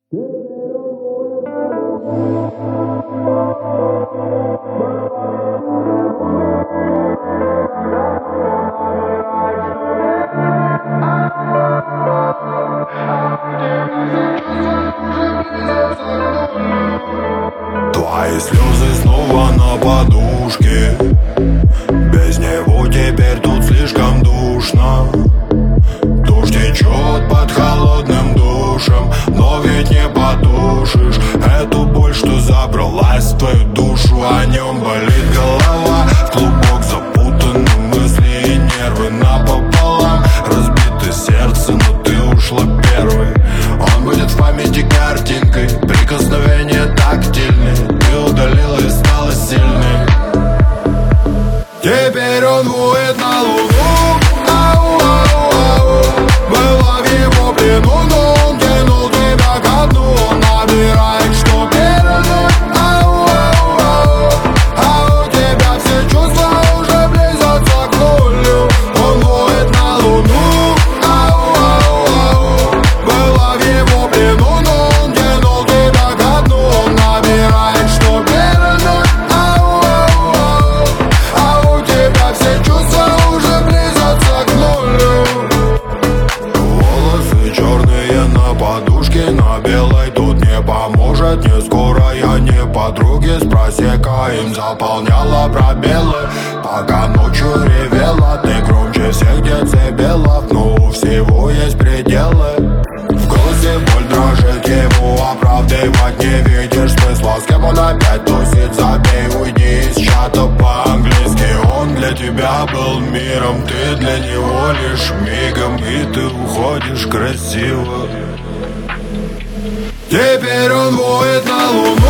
Твои слезы снова на подушке. Без него теперь тут слишком душно. Дождь течет под холодным душем, но ведь не потушишь эту боль, что забралась в твою душу. О нем болит голова, в клубок запутаны мысли и нервы напополам. Разбито сердце, но ты ушла первой. Он будет в памяти картинкой, прикосновение тактильное. Ты удалила и стала сильной. Теперь он воет на луну. Ау-ау-ау. Была в его плену, но он тянул тебя ко дну. Он набирает, что передать. Ау-ау-ау. А у тебя все чувства уже близятся к нулю. Он воет на луну. Ау-ау-ау. Была в его плену, но он тянул тебя ко дну. Он набирает, что передать. Ау-ау-ау. А у тебя все чувства уже близятся к нулю. Волосы черные на подушке, на белой тут не поможет. Не скоро я не подруги с просекаем заполняла пробелы. Пока ночью ревела, ты громче всех децибелов. Но у всего есть пределы. В голосе боль дрожит, его оправдывать не видишь смысла. С кем он опять тусит, забей, уйди из чата по-английски. Он для тебя был миром, ты для него лишь мигом. И ты уходишь красиво. Теперь он воет на луну.